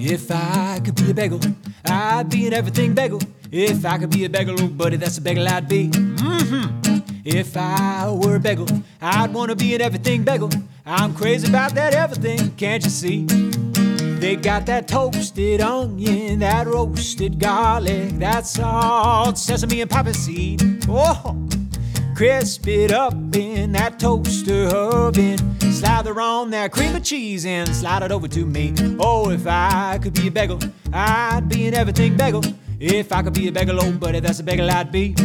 If I could be a bagel, I'd be an everything bagel. If I could be a bagel, oh buddy, that's a bagel I'd be. If I were a bagel, I'd want to be an everything bagel. I'm crazy about that everything, can't you see? They got that toasted onion, that roasted garlic, that salt, sesame and poppy seed. Oh, crisp it up in that toaster oven. Slather on that cream of cheese and slide it over to me. Oh, if I could be a bagel, I'd be an everything bagel. If I could be a bagel, oh buddy, that's a bagel I'd be.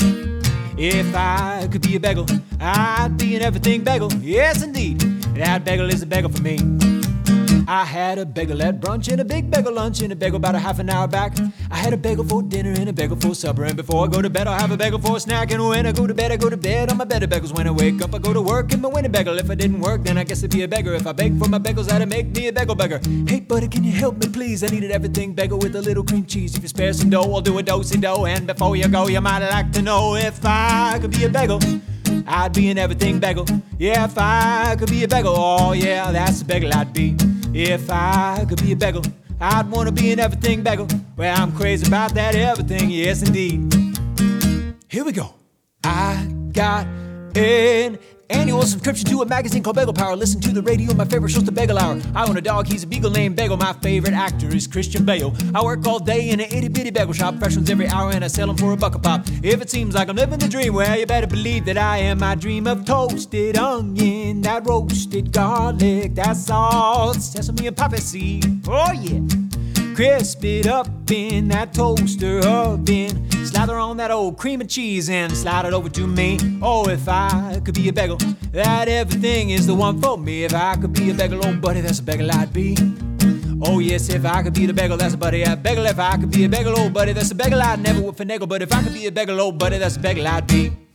If I could be a bagel, I'd be an everything bagel. Yes, indeed, that bagel is a bagel for me. I had a bagel at brunch and a big bagel lunch and a bagel about a half an hour back. I had a bagel for dinner and a bagel for supper, and before I go to bed I'll have a bagel for a snack. And when I go to bed on my bed of bagels. When I wake up I go to work in my winning bagel. If I didn't work then I guess I'd be a beggar. If I beg for my bagels that'd make me a bagel beggar. Hey buddy, can you help me please? I need an everything bagel with a little cream cheese. If you spare some dough I'll do a do-si-do. And before you go you might like to know, if I could be a bagel, I'd be an everything bagel. Yeah, if I could be a bagel, oh yeah, that's the bagel I'd be. If I could be a bagel, I'd want to be an everything bagel. Well, I'm crazy about that everything, yes indeed. Here we go. I got an annual subscription to a magazine called Bagel Power. Listen to the radio, my favorite show's the Bagel Hour. I own a dog, he's a beagle named Bagel. My favorite actor is Christian Bale. I work all day in an itty-bitty bagel shop. Fresh ones every hour and I sell them for $1 a pop. If it seems like I'm living the dream, well, you better believe that I am. My dream of toasted onion, that roasted garlic, that salt, sesame and poppy seed. Oh yeah. Crisp it up in that toaster oven. Slather on that old cream and cheese and slide it over to me. Oh, if I could be a bagel, that everything is the one for me. If I could be a bagel, oh buddy, that's a bagel I'd be. Oh yes, if I could be the bagel, that's a buddy I'd bagel. If I could be a bagel, oh buddy, that's a bagel I'd never would finagle. But if I could be a bagel, oh buddy, that's a bagel I'd be.